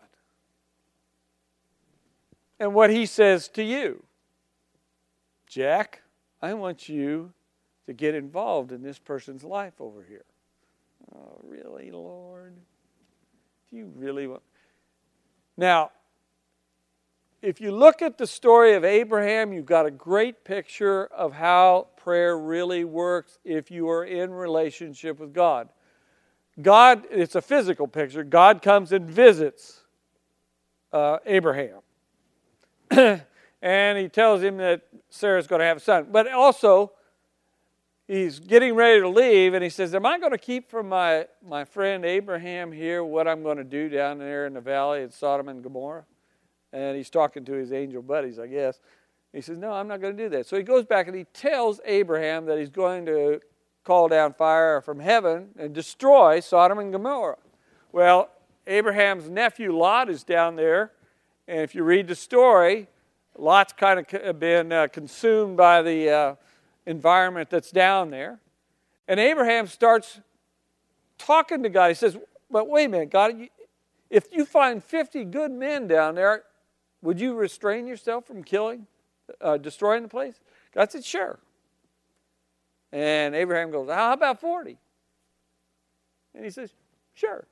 B: and what He says to you? "Jack, I want you to get involved in this person's life over here." "Oh, really, Lord? Do you really want..." Now, if you look at the story of Abraham, you've got a great picture of how prayer really works if you are in relationship with God. God, it's a physical picture. God comes and visits Abraham. and he tells him that Sarah's going to have a son. But also, he's getting ready to leave, and he says, am I going to keep from my friend Abraham here what I'm going to do down there in the valley in Sodom and Gomorrah? And he's talking to his angel buddies, I guess. He says, no, I'm not going to do that. So he goes back and he tells Abraham that he's going to call down fire from heaven and destroy Sodom and Gomorrah. Well, Abraham's nephew Lot is down there, and if you read the story, Lot's kind of been consumed by the environment that's down there. And Abraham starts talking to God. He says, but wait a minute, God, if you find 50 good men down there, would you restrain yourself from destroying the place? God said, sure. And Abraham goes, how about 40? And he says, sure.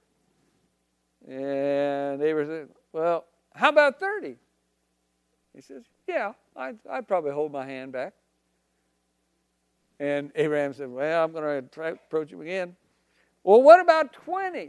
B: And Abraham said, well, how about 30? He says, yeah, I'd probably hold my hand back. And Abraham said, well, I'm going to try to approach him again. Well, what about 20?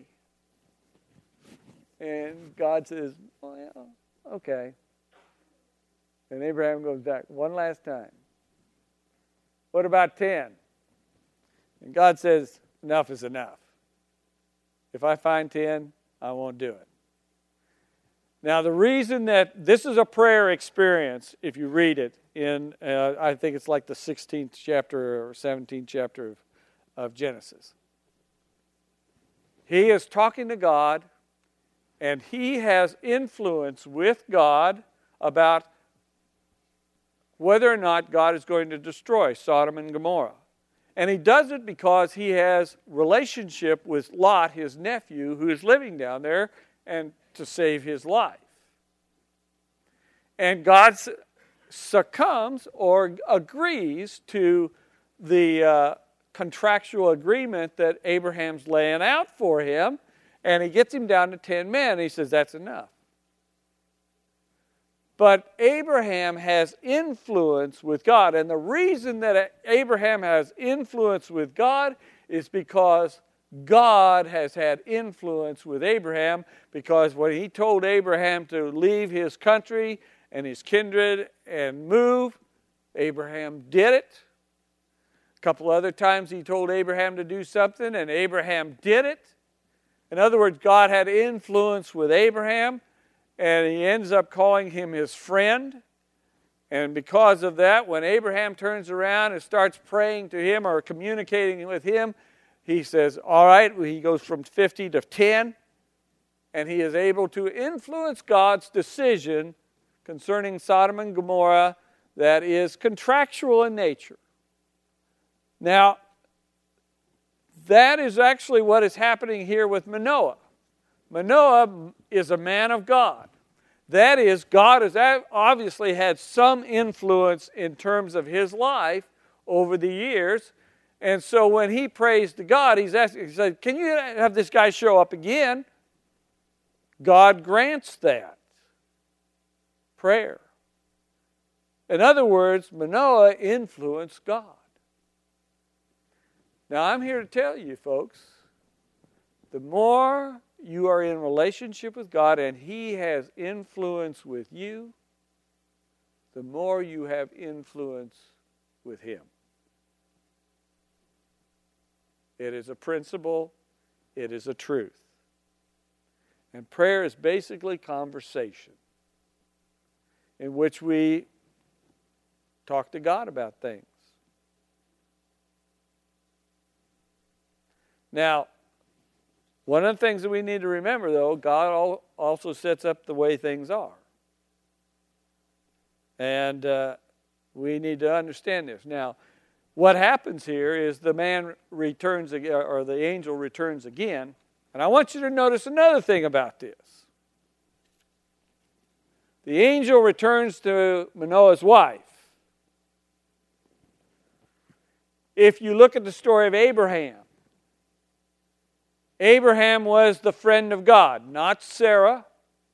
B: And God says, well, yeah, okay. And Abraham goes back one last time. What about 10? And God says, enough is enough. If I find 10, I won't do it. Now, the reason that this is a prayer experience, if you read it in, I think it's like the 16th chapter or 17th chapter of Genesis. He is talking to God, and he has influence with God about whether or not God is going to destroy Sodom and Gomorrah. And he does it because he has relationship with Lot, his nephew, who is living down there, and to save his life. And God succumbs or agrees to the contractual agreement that Abraham's laying out for him, and he gets him down to 10 men, and he says, that's enough. But Abraham has influence with God, and the reason that Abraham has influence with God is because God has had influence with Abraham, because when he told Abraham to leave his country and his kindred and move, Abraham did it. A couple other times he told Abraham to do something, and Abraham did it. In other words, God had influence with Abraham, and he ends up calling him his friend. And because of that, when Abraham turns around and starts praying to him or communicating with him, he says, all right, he goes from 50 to 10, and he is able to influence God's decision concerning Sodom and Gomorrah that is contractual in nature. Now, that is actually what is happening here with Manoah. Manoah is a man of God. That is, God has obviously had some influence in terms of his life over the years. And so when he prays to God, he said, can you have this guy show up again? God grants that prayer. In other words, Manoah influenced God. Now, I'm here to tell you, folks, the more you are in relationship with God and he has influence with you, the more you have influence with him. It is a principle. It is a truth. And prayer is basically conversation in which we talk to God about things. Now, one of the things that we need to remember, though, God also sets up the way things are. And we need to understand this. Now, what happens here is the man returns again, or the angel returns again. And I want you to notice another thing about this. The angel returns to Manoah's wife. If you look at the story of Abraham, Abraham was the friend of God, not Sarah.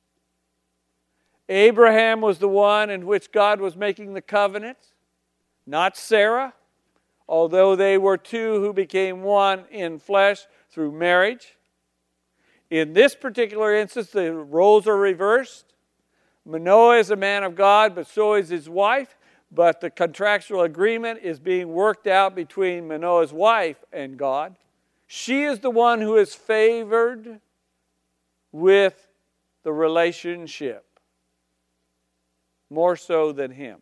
B: Abraham was the one in which God was making the covenant, not Sarah, although they were two who became one in flesh through marriage. In this particular instance, the roles are reversed. Manoah is a man of God, but so is his wife. But the contractual agreement is being worked out between Manoah's wife and God. She is the one who is favored with the relationship, more so than him.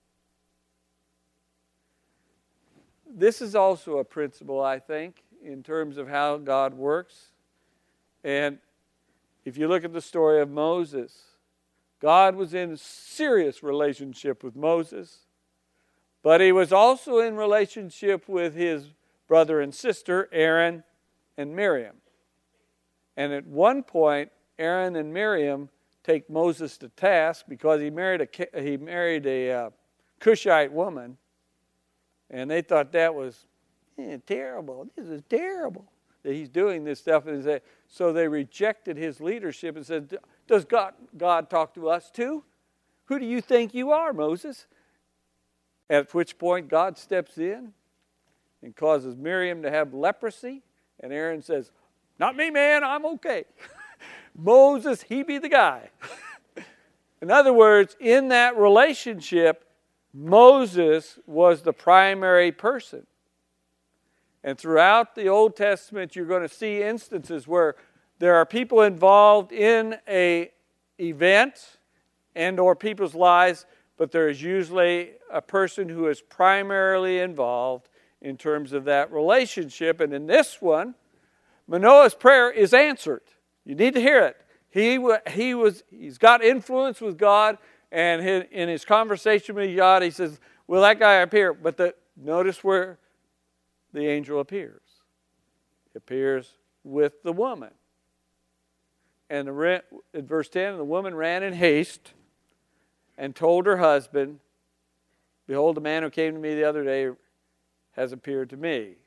B: This is also a principle, I think, in terms of how God works. And if you look at the story of Moses, God was in a serious relationship with Moses, but he was also in relationship with his brother and sister, Aaron and Miriam. And at one point, Aaron and Miriam take Moses to task because he married a Cushite woman, and they thought that was terrible. This is terrible that he's doing this stuff. And so they rejected his leadership and said, does God talk to us too? Who do you think you are, Moses? At which point God steps in and causes Miriam to have leprosy. And Aaron says, not me, man, I'm okay. Moses, he be the guy. In other words, in that relationship, Moses was the primary person. And throughout the Old Testament, you're going to see instances where there are people involved in an event and or people's lives, but there is usually a person who is primarily involved in terms of that relationship. And in this one, Manoah's prayer is answered. You need to hear it. He's got influence with God, and in his conversation with God, he says, will that guy appear? But notice where the angel appears. He appears with the woman. And in verse 10, the woman ran in haste and told her husband, behold, the man who came to me the other day has appeared to me.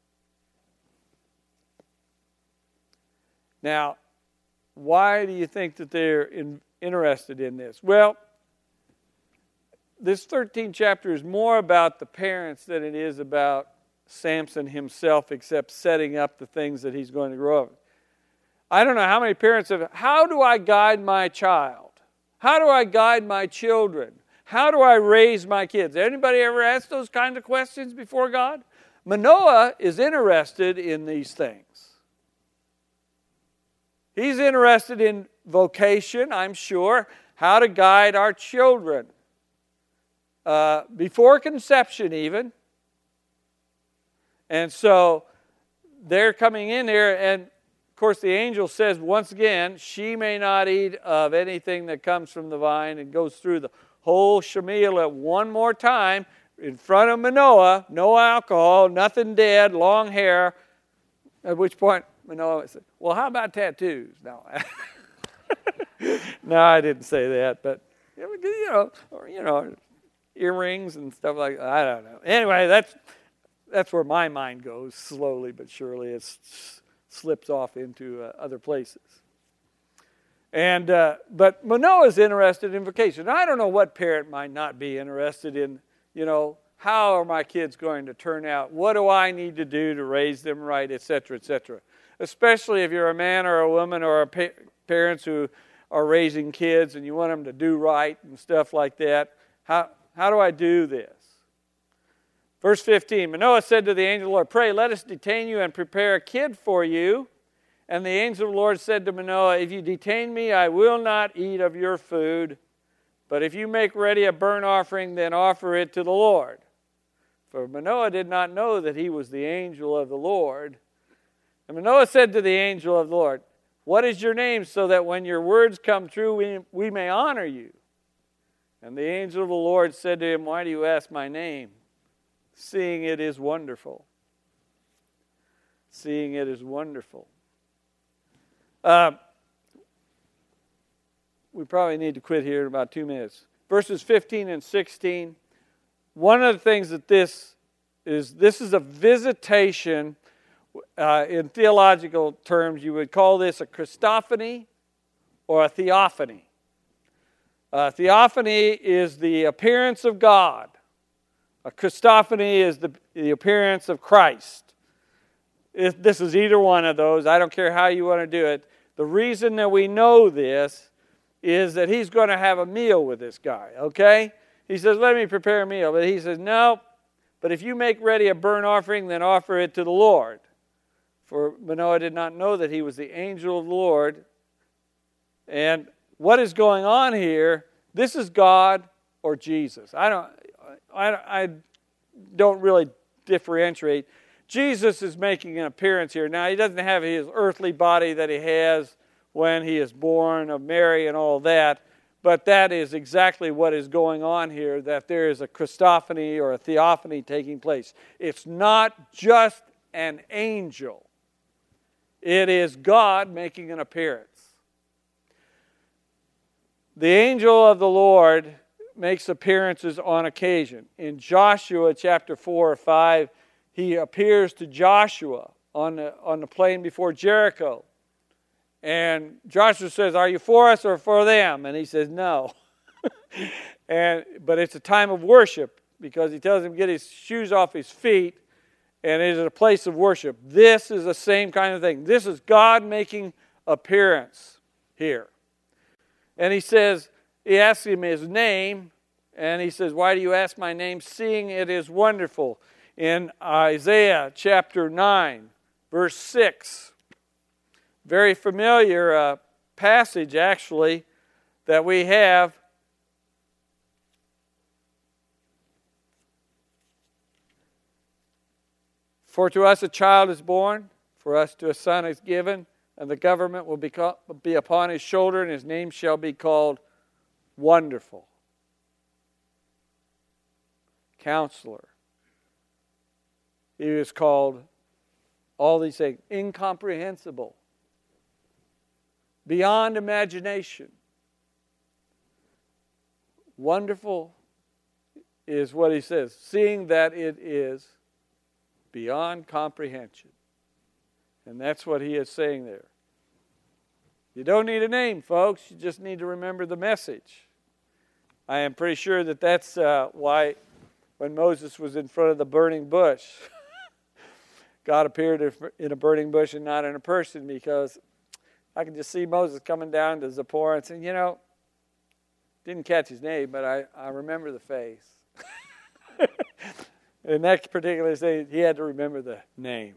B: Now, why do you think that they're interested in this? Well, this 13th chapter is more about the parents than it is about Samson himself, except setting up the things that he's going to grow up. I don't know how many parents have, how do I guide my child? How do I guide my children? How do I raise my kids? Anybody ever ask those kind of questions before God? Manoah is interested in these things. He's interested in vocation, I'm sure, how to guide our children. Before conception even. And so they're coming in here, and of course the angel says once again, she may not eat of anything that comes from the vine, and goes through the whole shemila one more time in front of Manoah. No alcohol, nothing dead, long hair. At which point Manoah said, well, how about tattoos? No. No, I didn't say that, but earrings and stuff like that. I don't know. Anyway, that's where my mind goes. Slowly but surely it slips off into other places. And but Manoah is interested in vocation. I don't know what parent might not be interested in, how are my kids going to turn out? What do I need to do to raise them right, etc., etc. Especially if you're a man or a woman or parents who are raising kids and you want them to do right and stuff like that. How do I do this? Verse 15, Manoah said to the angel of the Lord, pray, let us detain you and prepare a kid for you. And the angel of the Lord said to Manoah, if you detain me, I will not eat of your food. But if you make ready a burnt offering, then offer it to the Lord. For Manoah did not know that he was the angel of the Lord. And Manoah said to the angel of the Lord, what is your name, so that when your words come true, we may honor you? And the angel of the Lord said to him, why do you ask my name? Seeing it is wonderful. Seeing it is wonderful. We probably need to quit here in about 2 minutes. Verses 15 and 16. One of the things that this is a visitation. In theological terms, you would call this a Christophany or a theophany. Theophany is the appearance of God. A Christophany is the appearance of Christ. This is either one of those. I don't care how you want to do it. The reason that we know this is that he's going to have a meal with this guy, okay? He says, let me prepare a meal. But he says, no, but if you make ready a burnt offering, then offer it to the Lord. For Manoah did not know that he was the angel of the Lord. And what is going on here, this is God or Jesus. I don't really differentiate. Jesus is making an appearance here. Now, he doesn't have his earthly body that he has when he is born of Mary and all that, but that is exactly what is going on here, that there is a Christophany or a theophany taking place. It's not just an angel. It is God making an appearance. The angel of the Lord makes appearances on occasion. In Joshua chapter 4 or 5, he appears to Joshua on the plain before Jericho. And Joshua says, are you for us or for them? And he says, no. But it's a time of worship because he tells him to get his shoes off his feet, and it is a place of worship. This is the same kind of thing. This is God making appearance here. And he says, he asks him his name, and he says, why do you ask my name, seeing it is wonderful? In Isaiah chapter 9, verse 6, very familiar passage actually that we have. For to us a child is born, for us to a son is given, and the government will be upon his shoulder, and his name shall be called Wonderful, Counselor. He is called all these things, incomprehensible, beyond imagination. Wonderful is what he says, seeing that it is beyond comprehension. And that's what he is saying there. You don't need a name, folks. You just need to remember the message. I am pretty sure that that's why when Moses was in front of the burning bush, God appeared in a burning bush and not in a person, because I can just see Moses coming down to Zipporah and saying, didn't catch his name, but I remember the face. In that particular stage, he had to remember the name.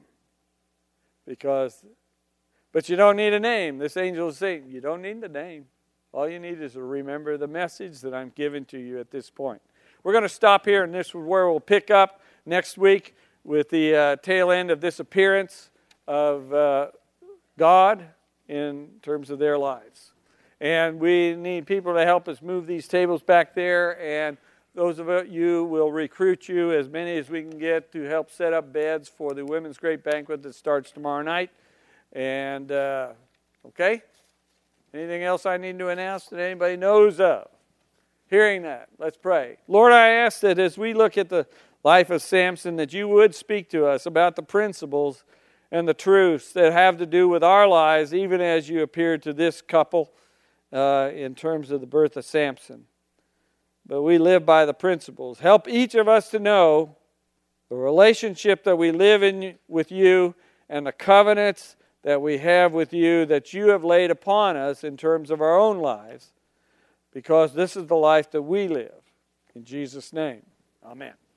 B: But you don't need a name. This angel is saying, you don't need the name. All you need is to remember the message that I'm giving to you at this point. We're going to stop here, and this is where we'll pick up next week with the tail end of this appearance of God in terms of their lives. And we need people to help us move these tables back there, and those of you will recruit you, as many as we can get, to help set up beds for the Women's Great Banquet that starts tomorrow night. And, okay? Anything else I need to announce that anybody knows of? Hearing that, let's pray. Lord, I ask that as we look at the life of Samson, that you would speak to us about the principles and the truths that have to do with our lives, even as you appeared to this couple in terms of the birth of Samson. But we live by the principles. Help each of us to know the relationship that we live in with you and the covenants that we have with you that you have laid upon us in terms of our own lives, because this is the life that we live. In Jesus' name, amen.